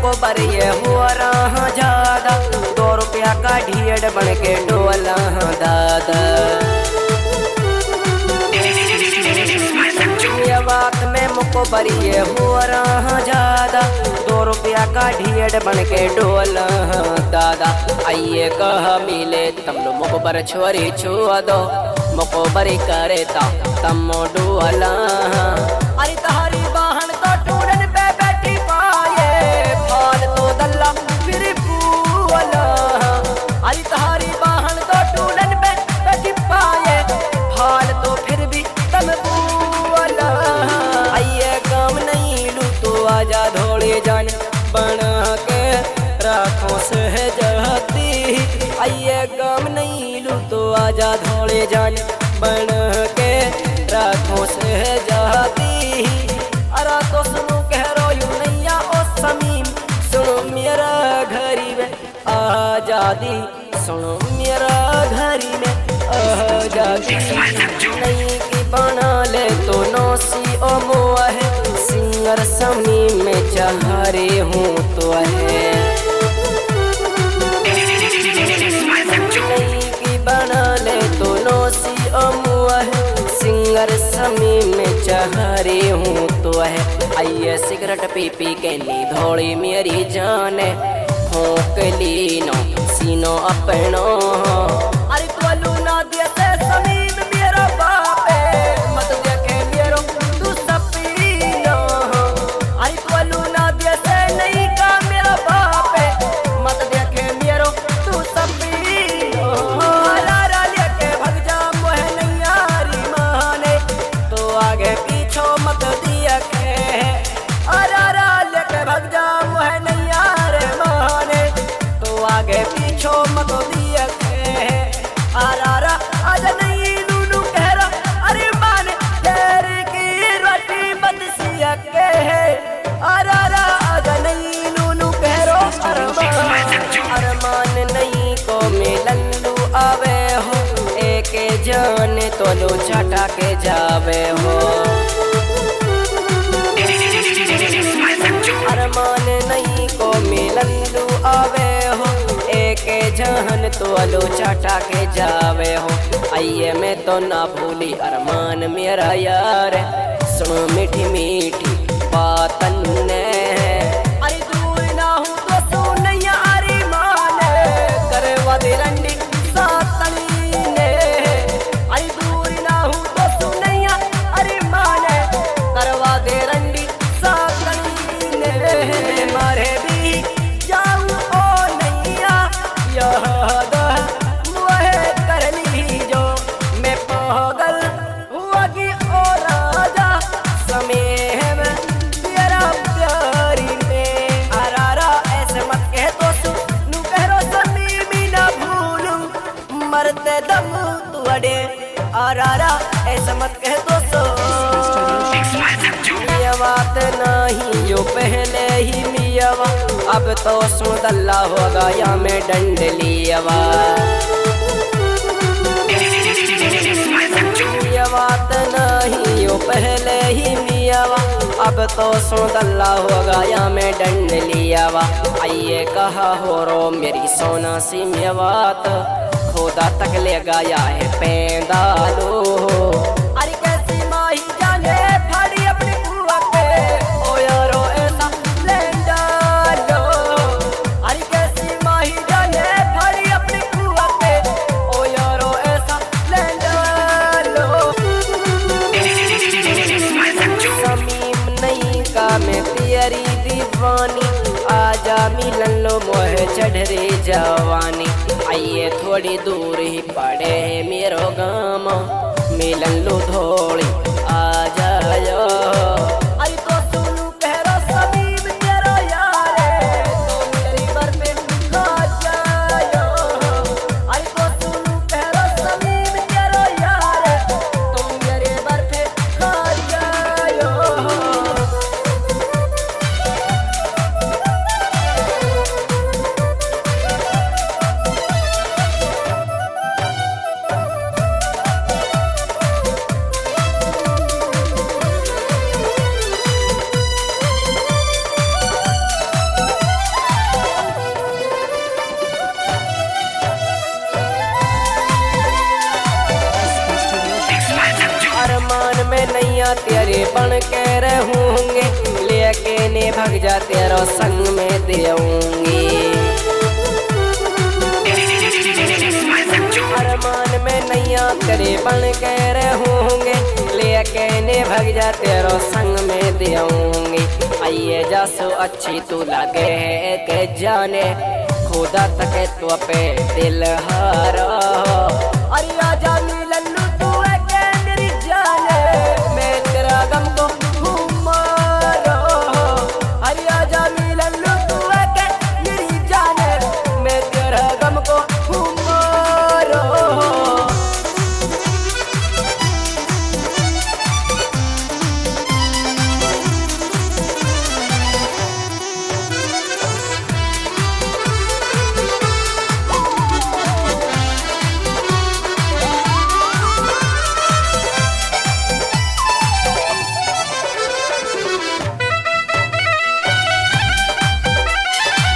मुको बरिए हो रहा ज्यादा, 2 रुपया का ढेर बन के डोला दादा। ये बात में मुको बरिए हो रहा ज्यादा, 2 रुपया का ढेर बन के डोला दादा। आइए कह मिले तम लो मुको बर छोरी छुआ दो, मुको बरी करे तम डोला। अरे तहारी बहन तो टूरन पे बैठी पाए, फाल तो दल्ला फिर पूला। अरे तहारी बहन तो टूरन पे बैठी पाए, फाल तो फिर भी तम पूला। आइए काम नहीं लू तो आजा धोले जान बना के राखों से जहती। आइए काम नहीं लू तो आजा धोले जान बना के राखों से जाती। अरा तो सुनो कह रो यू नैया ओ समीम, सुनो मेरा घरी में आजादी, सुनो मेरा घरी में आजादी। नहीं की बना ले तो नौसी ओ मुआ है, सिंगर समीम में चाहरे हूँ तो है। नहीं की बना ले तो नौसी ओ मुआ है, सिंगर समीम में चाहरे हूँ तो है। आइए सिगरेट पी पी के नी धोड़ी मेरी जान, फूक ली नो सीनो अपनो। अरे तू ना दिया से समीम मेरा बाप है, मत देखे मेरो तू सपीनो। अरे तू ना दिया से नहीं का मेरा बाप है, मत देखे मेरो तू सपीनो। लारा लेके भग जा मोहे नैयारी माने, तो आगे पीछो मत दिया के। अरारा लेके भग जा मोहे नैयार माने, तो आगे पीछो मत दिया के। अरारा आज नहीं नूनू कह रहा, अरे माने तेरे की रोटी बदसिया के। अरारा आज नहीं नूनू कह रो अरमान नहीं को मिलन लू आवे हो, एक जान तो लो छटा के जावे हो। अरमान नहीं को मिलन लू आवे हो, एक जान तो लो छटा के जावे हो। आइए मैं तो ना भूली अरमान मेरा यार, सुनो मीठी मीठी बातन ने। अरे दूर ना हूँ तो सुन यारी माने, करवा दे रंडी सातनी ने। अरे दूर ना हूँ तो सुन यारी माने, करवा दे रंडी सातनी ने। मारे भी जाऊँ ओ नैया याद मुहे कर ली जो, मैं पागल हुआ कि ओ राजा समय में तेरा प्यारी में। अरारा ऐसे मत कह तो सुनू कह रो समीमी ना भूलूं, मरते दम तू अड़े। अरारा ऐसे मत कह तो ये बात नहीं जो पहले ही मियावा, अब तो सुन दल्ला होगा या मैं डंड लियावा। ये बात नहीं जो पहले ही मियावा, अब तो सुन दल्ला होगा या मैं डंड लियावा। आइए कहा हो रो मेरी सोना सी मेवात, खुदा तक ले गाया है पैंदालो। अरे कैसी माही जाने फाड़ी अपनी बुआ के, ओ यारो ऐसा लेंडालो। अरे कैसी माही जाने फाड़ी अपनी बुआ के, ओ यारो ऐसा लेंडालो। समीम नहीं का मैं तेरी दीवानी, आजा मिलन लो मोहे चढ़ रे जवानी। आइए थोड़ी दूर ही पड़े है मेरो गाम, मिलन लो थोड़ी आ जायो। अरे तो सुनू कह रो समीम तेरा यार है, तो मेरी बर पे खा जायो। अरे तो सुनू कह रो समीम तेरा यार है, तो मेरे बर पे खा जायो। नैया तेरे बन के रहूंगे, लेके ने भग जा तेरा संग में देऊंगी। अरमान में नैया तेरे बन के रहूंगे, लेके ने भग जा तेरा संग में देऊंगी। आइए जासो अच्छी तू लगे है के जाने, खुदा तक तो पे दिल हारा। अरे आजा